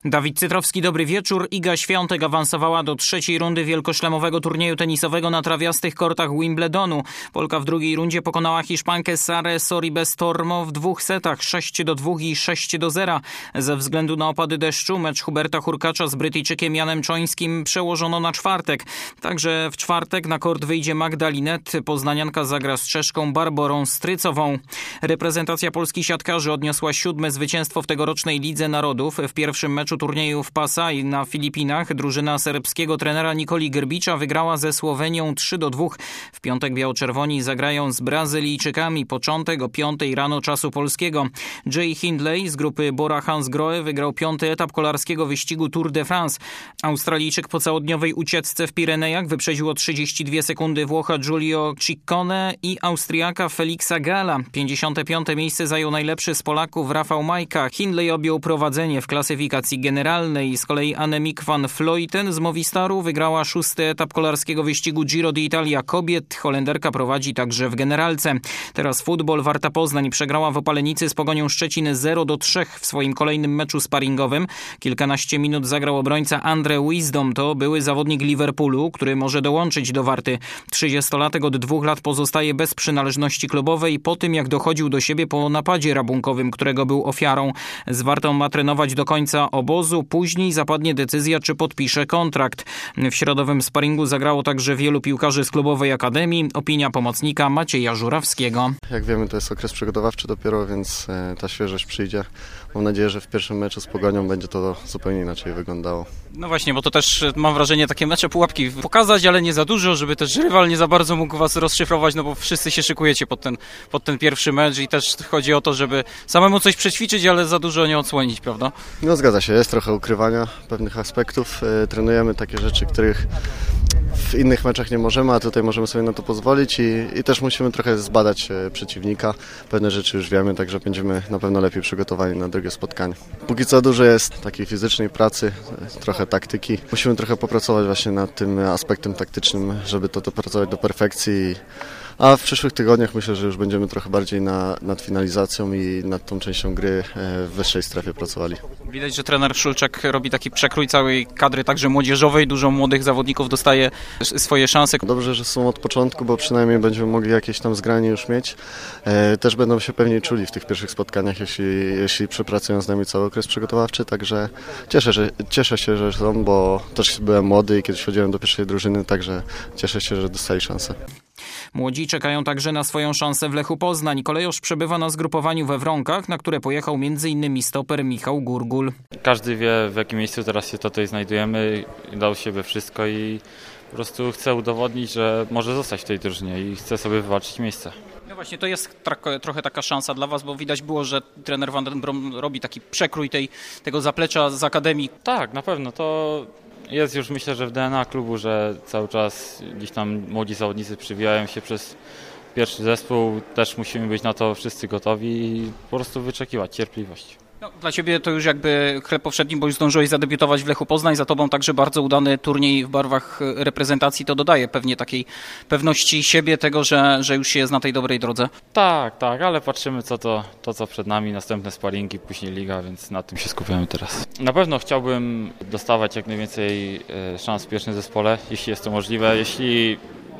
Dawid Cytrowski, dobry wieczór. Iga Świątek awansowała do trzeciej rundy wielkoszlemowego turnieju tenisowego na trawiastych kortach Wimbledonu. Polka w drugiej rundzie pokonała Hiszpankę Sarę Sorribes-Tormo w 2 setach 6-2 i 6-0. Ze względu na opady deszczu mecz Huberta Hurkacza z Brytyjczykiem Janem Czońskim przełożono na czwartek. Także w czwartek na kort wyjdzie Magda Linette. Poznanianka zagra z Czeszką Barborą Strycową. Reprezentacja Polski siatkarzy odniosła 7. zwycięstwo w tegorocznej Lidze Narodów. W pierwszym meczu turnieju w Pasai na Filipinach drużyna serbskiego trenera Nikoli Grbicza wygrała ze Słowenią 3-2. W piątek biało-czerwoni zagrają z Brazylijczykami. Początek o 5 rano czasu polskiego. Jay Hindley z grupy Bora Hansgrohe wygrał 5. etap kolarskiego wyścigu Tour de France. Australijczyk po całodniowej ucieczce w Pirenejach wyprzedził o 32 sekundy Włocha Giulio Ciccone i Austriaka Felixa Galla. 55. miejsce zajął najlepszy z Polaków Rafał Majka. Hindley objął prowadzenie w klasyfikacji generalnej. Z kolei Annemiek van Vleuten z Movistaru wygrała 6. etap kolarskiego wyścigu Giro d'Italia kobiet. Holenderka prowadzi także w generalce. Teraz futbol. Warta Poznań przegrała w Opalenicy z Pogonią Szczecin 0-3 w swoim kolejnym meczu sparingowym. Kilkanaście minut zagrał obrońca Andre Wisdom. To były zawodnik Liverpoolu, który może dołączyć do Warty. 30-latek od 2 lat pozostaje bez przynależności klubowej po tym, jak dochodził do siebie po napadzie rabunkowym, którego był ofiarą. Z Wartą ma trenować do końca obozu. Później zapadnie decyzja, czy podpisze kontrakt. W środowym sparingu zagrało także wielu piłkarzy z klubowej akademii. Opinia pomocnika Macieja Żurawskiego. Jak wiemy, to jest okres przygotowawczy dopiero, więc ta świeżość przyjdzie. Mam nadzieję, że w pierwszym meczu z Pogonią będzie to zupełnie inaczej wyglądało. No właśnie, bo to też mam wrażenie takie mecze pułapki pokazać, ale nie za dużo, żeby też rywal nie za bardzo mógł was rozszyfrować, no bo wszyscy się szykujecie pod ten pierwszy mecz i też chodzi o to, żeby samemu coś przećwiczyć, ale za dużo nie odsłonić, prawda? No zgadza się, jest trochę ukrywania pewnych aspektów. Trenujemy takie rzeczy, których w innych meczach nie możemy, a tutaj możemy sobie na to pozwolić i też musimy trochę zbadać przeciwnika. Pewne rzeczy już wiemy, także będziemy na pewno lepiej przygotowani na drugie spotkanie. Póki co dużo jest takiej fizycznej pracy, trochę taktyki. Musimy trochę popracować właśnie nad tym aspektem taktycznym, żeby to dopracować do perfekcji. A w przyszłych tygodniach myślę, że już będziemy trochę bardziej nad finalizacją i nad tą częścią gry w wyższej strefie pracowali. Widać, że trener Szulczek robi taki przekrój całej kadry, także młodzieżowej. Dużo młodych zawodników dostaje swoje szanse. Dobrze, że są od początku, bo przynajmniej będziemy mogli jakieś tam zgranie już mieć. Też będą się pewniej czuli w tych pierwszych spotkaniach, jeśli przepracują z nami cały okres przygotowawczy. Także cieszę się, że są, bo też byłem młody i kiedyś chodziłem do pierwszej drużyny, także cieszę się, że dostali szansę. Młodzi czekają także na swoją szansę w Lechu Poznań. Kolejorz przebywa na zgrupowaniu we Wronkach, na które pojechał m.in. stoper Michał Gurgul. Każdy wie, w jakim miejscu teraz się tutaj znajdujemy, dał siebie wszystko i po prostu chce udowodnić, że może zostać w tej drużynie i chce sobie wywalczyć miejsce. No właśnie, to jest trochę taka szansa dla was, bo widać było, że trener Van den Brom robi taki przekrój tego zaplecza z akademii. Tak, na pewno, to jest już myślę, że w DNA klubu, że cały czas gdzieś tam młodzi zawodnicy przywijają się przez pierwszy zespół. Też musimy być na to wszyscy gotowi i po prostu wyczekiwać, cierpliwość. No, dla ciebie to już jakby chleb powszedni, bo już zdążyłeś zadebiutować w Lechu Poznań, za tobą także bardzo udany turniej w barwach reprezentacji, to dodaje pewnie takiej pewności siebie, tego, że już się jest na tej dobrej drodze. Tak, ale patrzymy co przed nami, następne sparingi, później liga, więc na tym się skupiamy teraz. Na pewno chciałbym dostawać jak najwięcej szans w pierwszym zespole, jeśli jest to możliwe, jeśli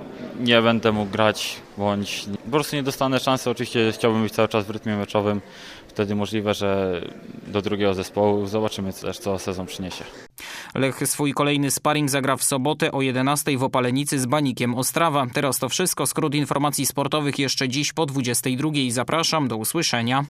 nie będę mógł grać, bądź po prostu nie dostanę szansy, oczywiście chciałbym być cały czas w rytmie meczowym, wtedy możliwe, że do drugiego zespołu zobaczymy też, co sezon przyniesie. Lech swój kolejny sparring zagra w sobotę o 11 w Opalenicy z Banikiem Ostrawa. Teraz to wszystko. Skrót informacji sportowych jeszcze dziś po 22. Zapraszam, do usłyszenia.